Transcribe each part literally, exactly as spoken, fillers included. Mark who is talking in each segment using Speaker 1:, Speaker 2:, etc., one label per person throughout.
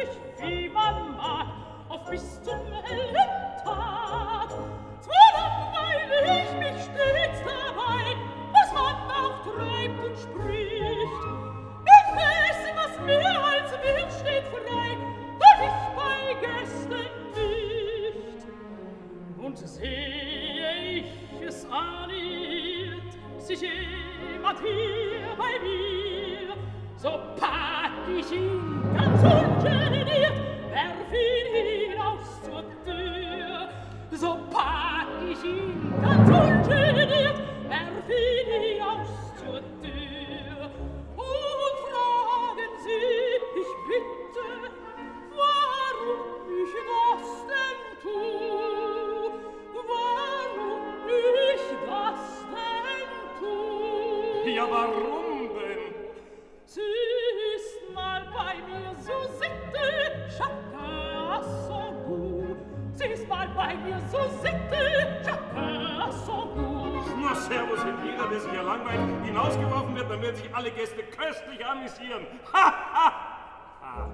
Speaker 1: dich, wie man mag, auf bis zum hellen Tag. Zwar langweile ich mich stets dabei, was man auch treibt und spricht. Ich weiß, was mir als Wirt steht frei, doch ich bei Gästen nicht. Und sehe ich es annähert, sich jemand hier bei mir, so pack ich ihn ganz ungeniert, werf ihn hinaus zur Tür. So pack ich ihn ganz ungeniert, werf ihn hinaus zur Tür. Und fragen Sie, ich bitte, warum ich das denn tu? Warum ich das denn tu?
Speaker 2: Ja, warum denn?
Speaker 1: Sie ist mal bei mir so sitte, chacun à son goût. Sie ist mal bei mir so sitte, chacun à son goût.
Speaker 2: Na, servus, wenn jeder, der sich hier langweilt, hinausgeworfen wird, dann werden sich alle Gäste köstlich amüsieren. Ha, ha, ha.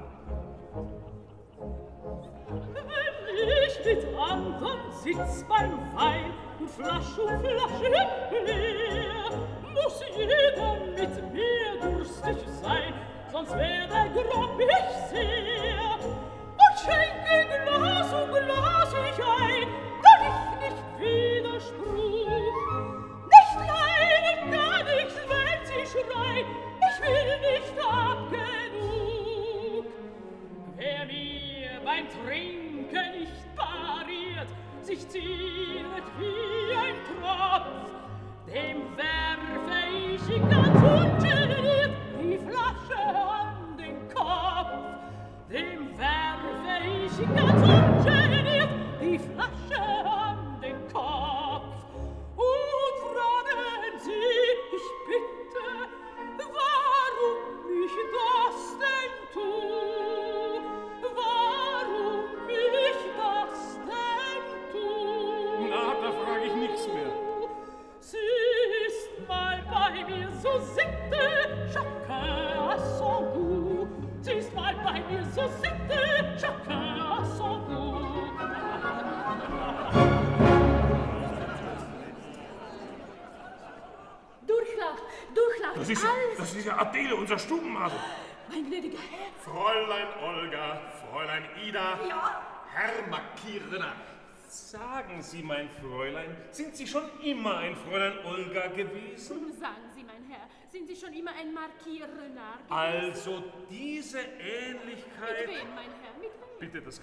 Speaker 1: Wenn ich mit anderen sitz beim Wein und Flasche um Flasche leer, muss jeder mit mir durstig sein, sonst wär der Grob ich sehr. Und schenke Glas um Glas ich ein, dass ich nicht widerspruch. Nicht leiden kann ich's, wenn sie schreit, ich will nicht ab genug. Wer mir beim Trinken nicht pariert, sich zieret wie ein Tropf, dem werfe ich ganz ungeniert die Flasche an den Kopf. Dem werfe ich ganz ungeniert die Flasche an den Kopf. Und fragen Sie, ich bitte, warum ich das denn tu? Warum ich das denn tu?
Speaker 2: Na, da frage ich nichts mehr.
Speaker 1: Sie ist mal bei mir so sitte, chacun à son goût. Sie ist mal bei mir so sitte, chacun à son goût.
Speaker 3: Durchlaucht, Durchlaucht,
Speaker 2: Das ist, ja,
Speaker 3: alles.
Speaker 2: das ist ja Adele, unser Stubenmadel.
Speaker 3: Mein gnädiger Herr.
Speaker 2: Fräulein Olga, Fräulein Ida,
Speaker 3: Ja?
Speaker 2: Herr Markierer. Sagen Sie, mein Fräulein, sind Sie schon immer ein Fräulein Olga gewesen?
Speaker 3: Sagen Sie, mein Herr, sind Sie schon immer ein Markierrenard gewesen?
Speaker 2: Also diese
Speaker 3: Mit
Speaker 2: Ähnlichkeit...
Speaker 3: wem, mein Herr, mit wem?
Speaker 2: Bitte das